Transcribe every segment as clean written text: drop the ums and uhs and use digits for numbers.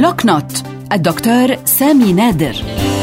بلوك نوت الدكتور سامي نادر.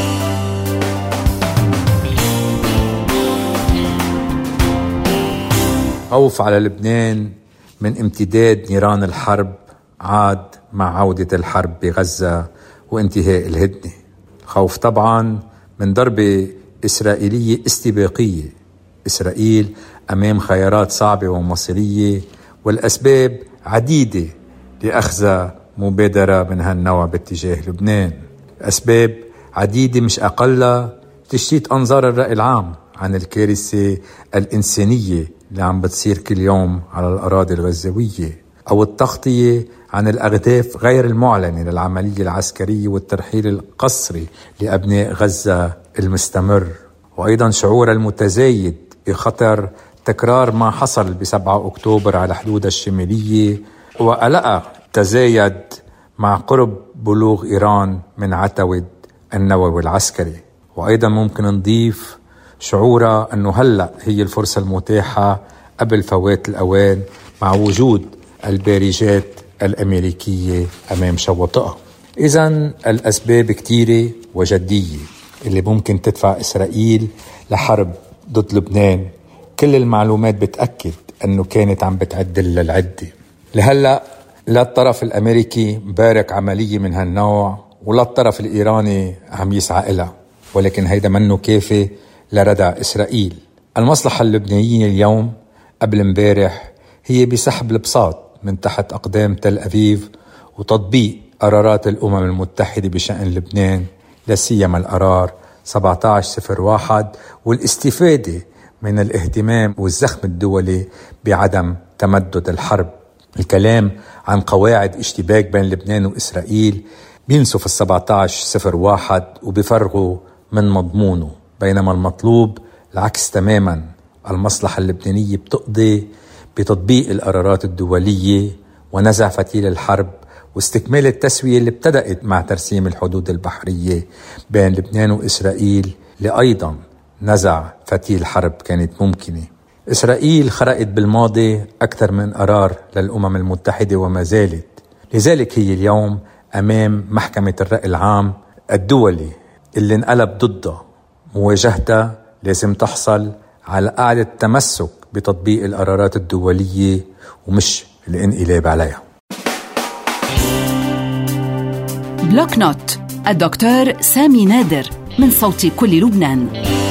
خوف على لبنان من امتداد نيران الحرب عاد مع عودة الحرب بغزة وانتهاء الهدنة. خوف طبعا من ضربة إسرائيلية استباقية. إسرائيل أمام خيارات صعبة ومصيرية، والأسباب عديدة لأخذ مبادرة من هالنوع باتجاه لبنان. أسباب عديدة مش أقل تشتيت أنظار الرأي العام عن الكارثة الإنسانية اللي عم بتصير كل يوم على الأراضي الغزاوية، أو التغطية عن الأهداف غير المعلنة للعملية العسكرية والترحيل القسري لأبناء غزة المستمر، وأيضا شعور المتزايد بخطر تكرار ما حصل ب7 أكتوبر على حدود الشمالية، وقلقها تزايد مع قرب بلوغ إيران من عتبة النووي العسكري. وأيضا ممكن نضيف شعورها أنه هلأ هي الفرصة المتاحة قبل فوات الأوان مع وجود البارجات الأمريكية أمام شواطئها. إذن الأسباب كتيرة وجدية اللي ممكن تدفع إسرائيل لحرب ضد لبنان. كل المعلومات بتأكد أنه كانت عم بتعدل للعدة. لهلأ لا الطرف الأمريكي مبارك عملية من هالنوع ولا الطرف الإيراني عم يسعى إلها، ولكن هيدا منه كافي لردع إسرائيل. المصلحة اللبنانية اليوم قبل امبارح هي بسحب البساط من تحت أقدام تل أبيب وتطبيق قرارات الأمم المتحدة بشأن لبنان، لا سيما القرار 1701، والاستفادة من الاهتمام والزخم الدولي بعدم تمدد الحرب. الكلام عن قواعد اشتباك بين لبنان وإسرائيل بينسوا في 1701 وبيفرغوا من مضمونه، بينما المطلوب العكس تماما. المصلحة اللبنانية بتقضي بتطبيق القرارات الدولية ونزع فتيل الحرب واستكمال التسوية اللي ابتدأت مع ترسيم الحدود البحرية بين لبنان وإسرائيل، لأيضا نزع فتيل حرب كانت ممكنة. إسرائيل خرقت بالماضي أكثر من قرار للأمم المتحدة وما زالت، لذلك هي اليوم أمام محكمة الرأي العام الدولي اللي انقلب ضدها. مواجهتها لازم تحصل على قاعدة تمسك بتطبيق القرارات الدولية ومش الانقلاب عليها. بلوك نوت الدكتور سامي نادر، من صوت كل لبنان.